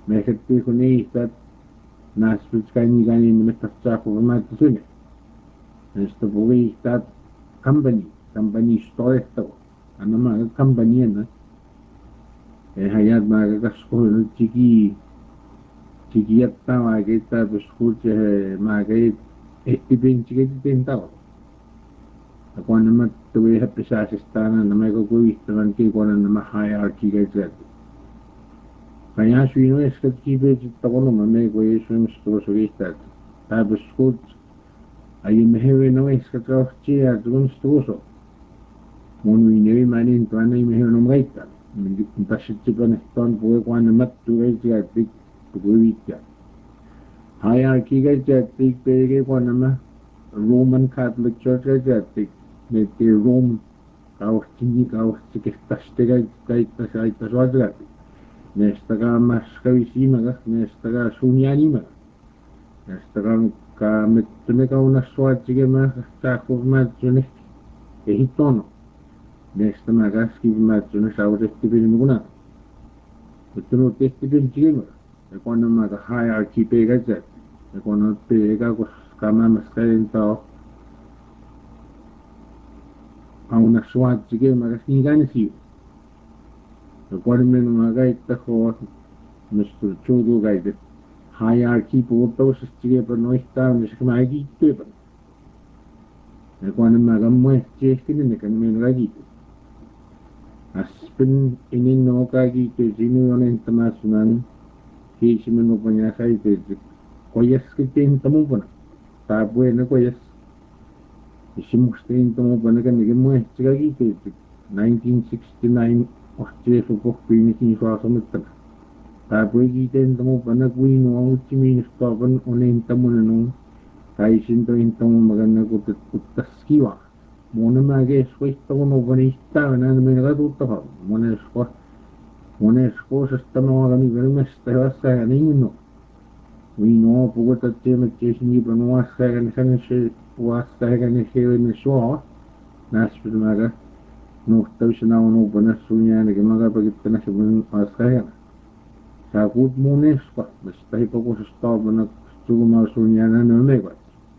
Mehketti kun niistä näspytkäini käni nimessä saakuvat sinne. Näistä puhuista company storehtako. Anna mä companyen. Eihän jääd mä kaskuun tiki jättää mä keittää pyskut ja mä keit ehtipin tiketin talo. Ja kun nämä tuli heppisäisestään nämä koko yhtävän kikonen nämä hierarchy keität. Kaya syino esket kipeet takonomme me kun ei syömistuossa riittää. Tää pyskut aiemme hewe no esket rauhtia tunstuossa. Mun viini mä niin tuonne ei mehän on reittaa. Tassit panehtaan puhe kun nämä tureitää puhuitia. Hierarchy keität peke kun nämä Roman Catholic Church keität. Ne Rome kauhti kehtästä kaitta suorat. Nestakaan maskaisimaga, nestakaan sunjanimaga. Nestakaan kaamettume kaunas suotsigemä saakuvmätsyne kehittono. Nesta mä käskivmätsyne sautetti pilmukuna. Mutta nuo tehti pilmukuna. Ja kun on mä hierarchy peikät. Ja kun on peikää, koska mä maskain tao kaunas suotsigemä käskiin känsiu. Ja kun minun mä kaittako Mr. Chudu kaitet hierarchy puhuttavasti kiepan noihtaan, niin mä kiittyepän. Ja kun mä kammuehti ehkä ninnekään minun kaikitu. Aspen inin nuokaa kiittyy sinu on entämäsmän kiisimen upan ja kaitet kojaskettiin tamupana. Taapuena kojas. Ja simustiin tamupana kannikin muehti kaikitu. 1969 ohtiesa pohpiinikin suasamittana. Taapui kiiteen tamupana kuin nuomutti miinustaapan onen tamunen on. Kaisin toin tamumagana kuttas kiva. Mona mä keskuistavun upan ihtävän ääni meidän katuuttava. Monesko sesta noagani velmestä hyvässä ja niin no. Viinoa puhutat teemetteesi niipä nuassa ja kanne vuassa ja kanne heivenne suoa. Näspytämäkä. Nuhtavissa on upana sun jäänekin makapakittana se mun askajana. Sä kuut mun eska, mistä hipokusesta taapana suumaa sun jäänä ömekat.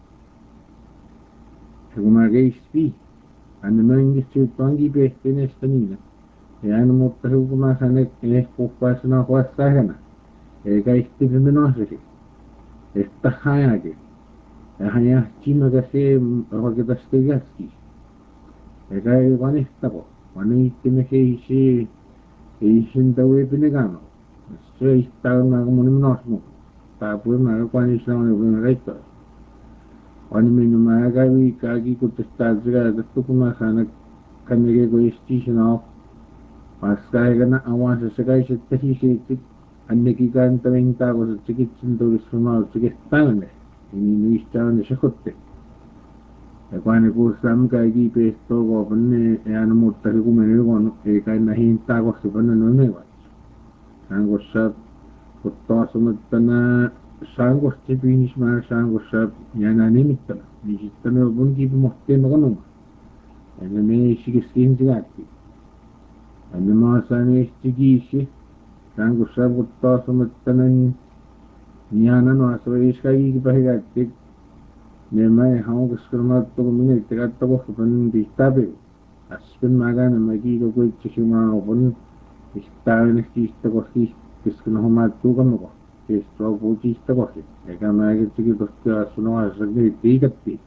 Ja kun mä keispi, aina mä ingistä syyttään kipehteenestä niinä. Ja aina mutta kun mä saan puhpaisena huaskajana. Eikä ihtipi minua sekin. Että hajakin. Ja hän jahti mäkä se raketasta jätki. Eikä ei vanehtako. Vanehtime ei sen tauepine kano. Se ihtaa mä kun mun minasmu. Taapui mä kanissa on joku reittaa. Ani minun mä kävi kaikki kutestaa sitä kun mä saan kanneke kun estiisen au. Vaskaikana avansessa kaisetta siseetti. Annekin kantavin taakoset sekitsin tulissumaut seketpäälme. Niin niistä on ne sekotte. Ja kun ne kuulostaa kaikki pehtoo koopan, ne ei aina muuttaa se kumeni ykon, eikä enää hintaa kohti panna noin mevat. Saankossa, kun taas on, että nää saankosti piinismää saankossa jäännää nimittämä, niin sitten ne on mun kiipimohteen makanuma. Ja ne meisikin sikätti. Ja ne maa sain ehti kiisi. Saankossa, kun taas on, että ne jäännä noassa veis kaikki pähikätti. Ne mä ei haukaskelmaattu, kun minä itse katso kohtapan pistää piu. Äsken mä käyn, mä kiito kuitsi mä opon pistää yhdessä kohti kesken hommaattuu kannako. Kestä on puutista kohti. Eikä mä kettikin tohti asunut aassa kiikattiin.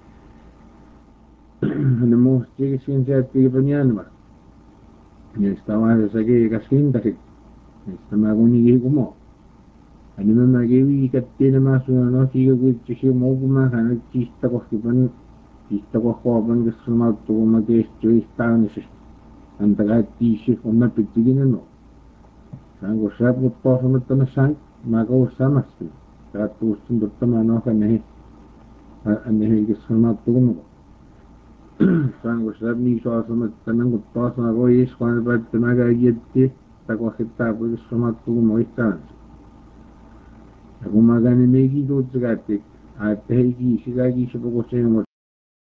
Ne muisti kesken sieltäkin jäännämä. Niistä vaiheessa kiikas hintasit. Niistä mä kuninkin kumoo. Ja nimenomaan viikattiin nämä suunnan kiikuitsi muu kun mä hänet tistä kohtipan kesken mauttuu kun mä kestyy ihtaanisesti. Antakaa tiisi kun mä pittikin en oo. Saanko sä puttaa sun että mä sain mä kous samasti. Tää tuustin totta mä nohkan nehi kesken mauttuu kun oo. Saanko sä niin saa sun että mä kun taas mä koi iskaan päätte mä käy jettiin. Tää kohti pui kesken mauttuu kun mä ihtaanisesti. Ja kun mä käyn mekin tuutsi käytti, että hei kiisi kaikissa poko seumot